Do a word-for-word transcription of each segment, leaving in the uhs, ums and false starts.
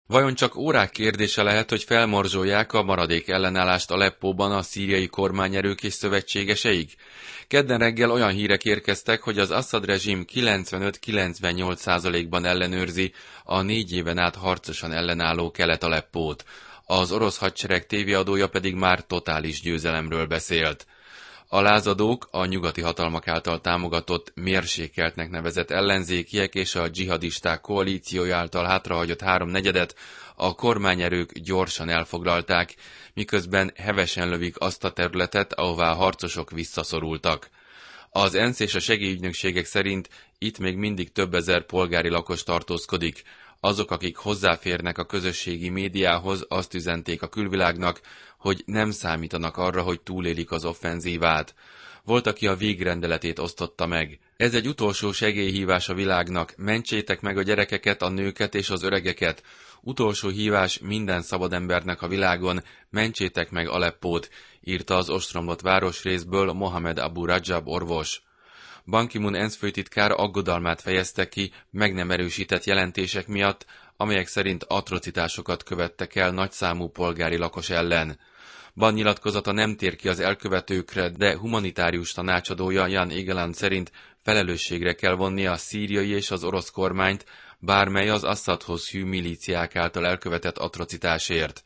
Vajon csak órák kérdése lehet, hogy felmorzsolják a maradék ellenállást Aleppóban a szíriai kormányerők és szövetségeseik? Kedden reggel olyan hírek érkeztek, hogy az Assad rezsim kilencvenöt-kilencvennyolc százalékban ellenőrzi a négy éven át harcosan ellenálló Kelet-Aleppót. Az orosz hadsereg tévéadója pedig már totális győzelemről beszélt. A lázadók a nyugati hatalmak által támogatott, mérsékeltnek nevezett ellenzékiek és a dzsihadisták koalíciója által hátrahagyott háromnegyedet a kormányerők gyorsan elfoglalták, miközben hevesen lövik azt a területet, ahová a harcosok visszaszorultak. Az ENSZ és a segélyügynökségek szerint itt még mindig több ezer polgári lakos tartózkodik. Azok, akik hozzáférnek a közösségi médiához, azt üzenték a külvilágnak, hogy nem számítanak arra, hogy túlélik az offenzívát. Volt, aki a végrendeletét osztotta meg. Ez egy utolsó segélyhívás a világnak, mentsétek meg a gyerekeket, a nőket és az öregeket. Utolsó hívás minden szabad embernek a világon, mentsétek meg Aleppót, írta az ostromlott városrészből Mohamed Abu Rajab orvos. Ban Ki-moon ENSZ főtitkár aggodalmát fejezte ki meg nem erősített jelentések miatt, amelyek szerint atrocitásokat követtek el nagyszámú polgári lakos ellen. Ban nyilatkozata nem tér ki az elkövetőkre, de humanitárius tanácsadója Jan Egeland szerint felelősségre kell vonni a szíriai és az orosz kormányt, bármely az Assadhoz hű milíciák által elkövetett atrocitásért.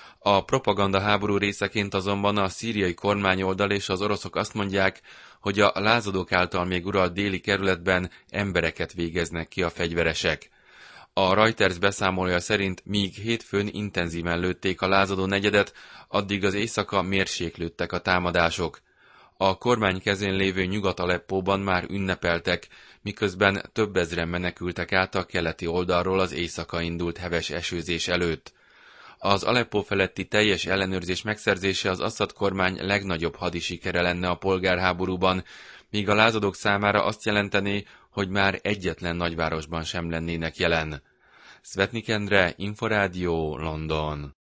A propaganda háború részeként azonban a szíriai kormányoldal és az oroszok azt mondják, hogy a lázadók által még uralt déli kerületben embereket végeznek ki a fegyveresek. A Reuters beszámolója szerint míg hétfőn intenzíven lőtték a lázadó negyedet, addig az éjszaka mérséklődtek a támadások. A kormány kezén lévő Nyugat-Aleppóban már ünnepeltek, miközben több ezren menekültek át a keleti oldalról az éjszaka indult heves esőzés előtt. Az Aleppó feletti teljes ellenőrzés megszerzése az Assad kormány legnagyobb hadisikere lenne a polgárháborúban, míg a lázadók számára azt jelentené, hogy már egyetlen nagyvárosban sem lennének jelen. Szvetnik Endre, Inforádió, London.